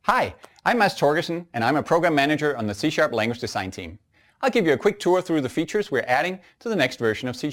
Hi, I'm Mads Torgersen, and I'm a program manager on the C# language design team. I'll give you a quick tour through the features we're adding to the next version of C#.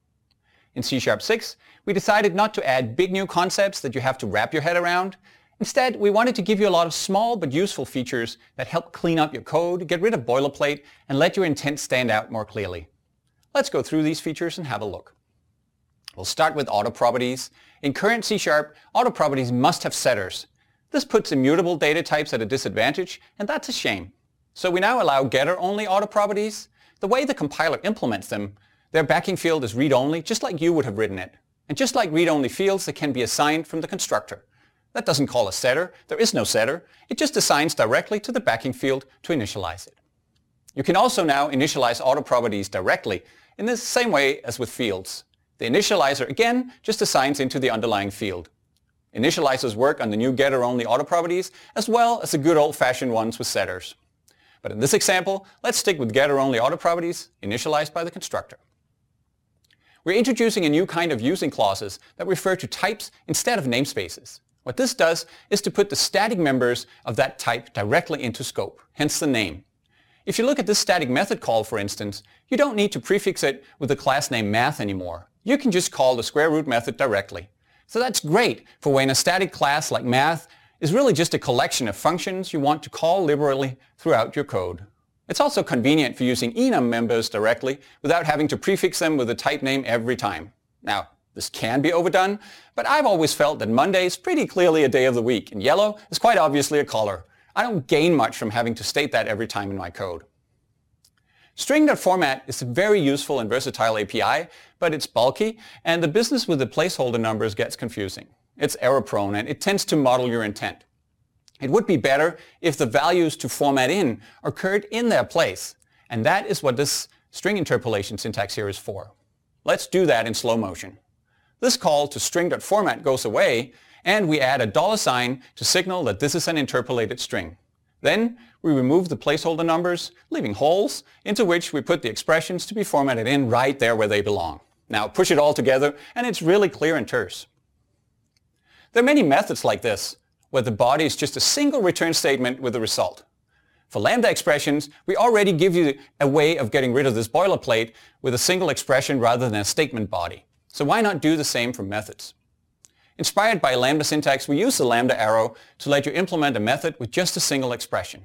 In C#6, we decided not to add big new concepts that you have to wrap your head around. Instead, we wanted to give you a lot of small but useful features that help clean up your code, get rid of boilerplate, and let your intent stand out more clearly. Let's go through these features and have a look. We'll start with auto properties. In current C#, auto properties must have setters. This puts immutable data types at a disadvantage, and that's a shame. So we now allow getter-only auto properties. The way the compiler implements them, their backing field is read-only, just like you would have written it. And just like read-only fields, they can be assigned from the constructor. That doesn't call a setter. There is no setter. It just assigns directly to the backing field to initialize it. You can also now initialize auto properties directly in the same way as with fields. The initializer, again, just assigns into the underlying field. Initializers work on the new getter-only auto properties as well as the good old-fashioned ones with setters. But in this example, let's stick with getter-only auto properties initialized by the constructor. We're introducing a new kind of using clauses that refer to types instead of namespaces. What this does is to put the static members of that type directly into scope, hence the name. If you look at this static method call, for instance, you don't need to prefix it with the class name math anymore. You can just call the square root method directly. So that's great for when a static class like math is really just a collection of functions you want to call liberally throughout your code. It's also convenient for using enum members directly without having to prefix them with a type name every time. Now, this can be overdone, but I've always felt that Monday is pretty clearly a day of the week, and yellow is quite obviously a color. I don't gain much from having to state that every time in my code. String.format is a very useful and versatile API, but it's bulky, and the business with the placeholder numbers gets confusing. It's error-prone, and it tends to model your intent. It would be better if the values to format in occurred in their place, and that is what this string interpolation syntax here is for. Let's do that in slow motion. This call to string.format goes away, and we add a $sign to signal that this is an interpolated string. Then we remove the placeholder numbers, leaving holes into which we put the expressions to be formatted in right there where they belong. Now push it all together and it's really clear and terse. There are many methods like this, where the body is just a single return statement with a result. For lambda expressions, we already give you a way of getting rid of this boilerplate with a single expression rather than a statement body. So why not do the same for methods? Inspired by lambda syntax, we use the lambda arrow to let you implement a method with just a single expression.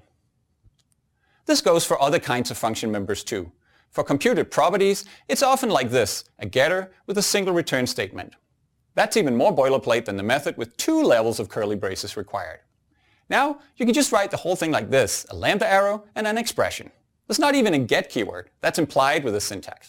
This goes for other kinds of function members too. For computed properties, it's often like this, a getter with a single return statement. That's even more boilerplate than the method with 2 levels of curly braces required. Now, you can just write the whole thing like this, a lambda arrow and an expression. There's not even a get keyword. That's implied with the syntax.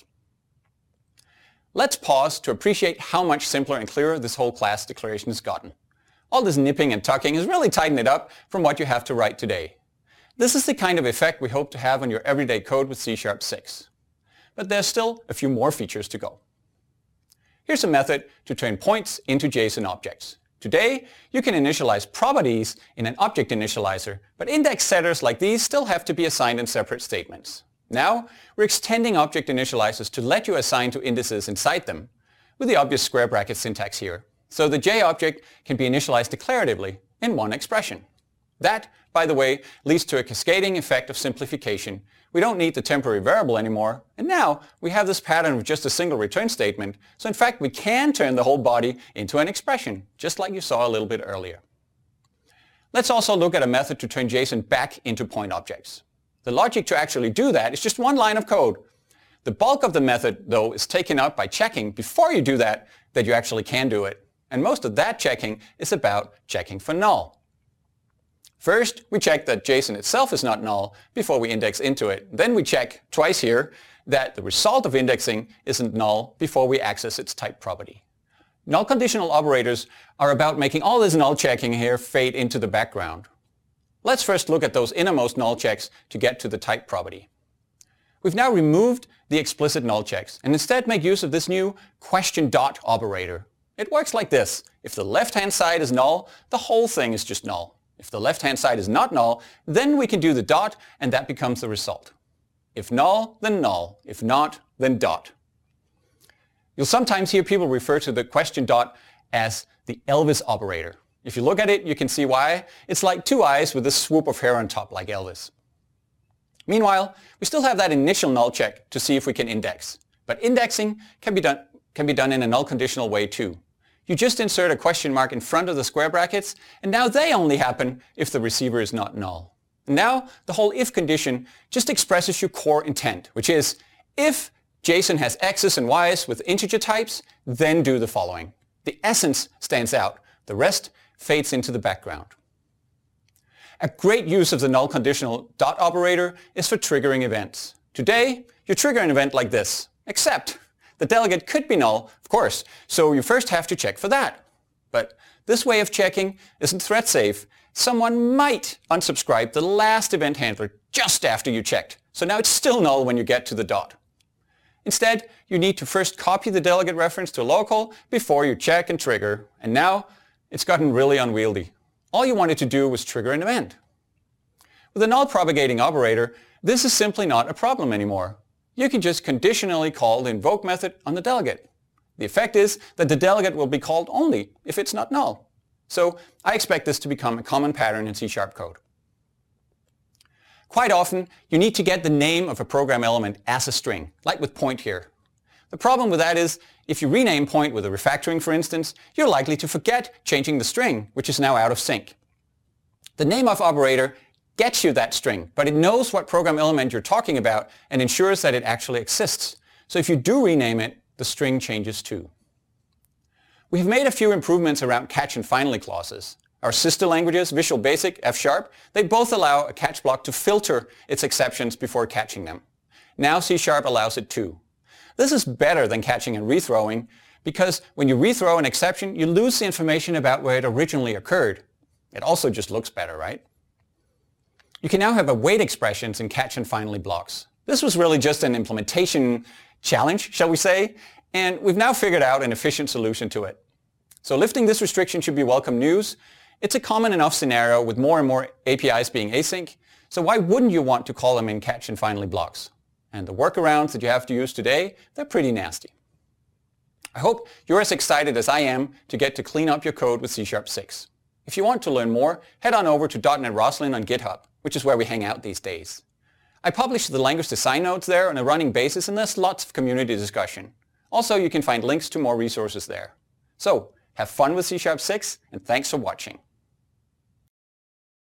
Let's pause to appreciate how much simpler and clearer this whole class declaration has gotten. All this nipping and tucking has really tightened it up from what you have to write today. This is the kind of effect we hope to have on your everyday code with C#6. But there's still a few more features to go. Here's a method to turn points into JSON objects. Today, you can initialize properties in an object initializer, but index setters like these still have to be assigned in separate statements. Now, we're extending object initializers to let you assign to indices inside them, with the obvious square bracket syntax here. So the J object can be initialized declaratively in one expression. That, by the way, leads to a cascading effect of simplification. We don't need the temporary variable anymore, and now we have this pattern of just a single return statement, so in fact we can turn the whole body into an expression, just like you saw a little bit earlier. Let's also look at a method to turn JSON back into point objects. The logic to actually do that is just one line of code. The bulk of the method, though, is taken up by checking before you do that you actually can do it. And most of that checking is about checking for null. First, we check that JSON itself is not null before we index into it. Then we check twice here that the result of indexing isn't null before we access its type property. Null conditional operators are about making all this null checking here fade into the background. Let's first look at those innermost null checks to get to the type property. We've now removed the explicit null checks and instead make use of this new question dot operator. It works like this. If the left-hand side is null, the whole thing is just null. If the left-hand side is not null, then we can do the dot and that becomes the result. If null, then null. If not, then dot. You'll sometimes hear people refer to the question dot as the Elvis operator. If you look at it, you can see why. It's like two eyes with a swoop of hair on top like Elvis. Meanwhile, we still have that initial null check to see if we can index. But indexing can be done in a null conditional way too. You just insert a question mark in front of the square brackets, and now they only happen if the receiver is not null. And now the whole if condition just expresses your core intent, which is if JSON has x's and y's with integer types, then do the following. The essence stands out. The rest fades into the background. A great use of the null conditional dot operator is for triggering events. Today, you trigger an event like this, except the delegate could be null, of course, so you first have to check for that. But this way of checking isn't thread safe. Someone might unsubscribe the last event handler just after you checked, so now it's still null when you get to the dot. Instead, you need to first copy the delegate reference to local before you check and trigger, and now it's gotten really unwieldy. All you wanted to do was trigger an event. With a null propagating operator, this is simply not a problem anymore. You can just conditionally call the invoke method on the delegate. The effect is that the delegate will be called only if it's not null. So I expect this to become a common pattern in C# code. Quite often, you need to get the name of a program element as a string, like with point here. The problem with that is, if you rename point with a refactoring, for instance, you're likely to forget changing the string, which is now out of sync. The name of operator gets you that string, but it knows what program element you're talking about and ensures that it actually exists. So if you do rename it, the string changes too. We have made a few improvements around catch and finally clauses. Our sister languages, Visual Basic, F#, they both allow a catch block to filter its exceptions before catching them. Now C# allows it too. This is better than catching and rethrowing because when you rethrow an exception, you lose the information about where it originally occurred. It also just looks better, right? You can now have await expressions in catch and finally blocks. This was really just an implementation challenge, shall we say, and we've now figured out an efficient solution to it. So lifting this restriction should be welcome news. It's a common enough scenario with more and more APIs being async, so why wouldn't you want to call them in catch and finally blocks? And the workarounds that you have to use today, they're pretty nasty. I hope you're as excited as I am to get to clean up your code with C#6. If you want to learn more, head on over to .NET Roslyn on GitHub, which is where we hang out these days. I publish the language design notes there on a running basis, and there's lots of community discussion. Also, you can find links to more resources there. So, have fun with C#6, and thanks for watching.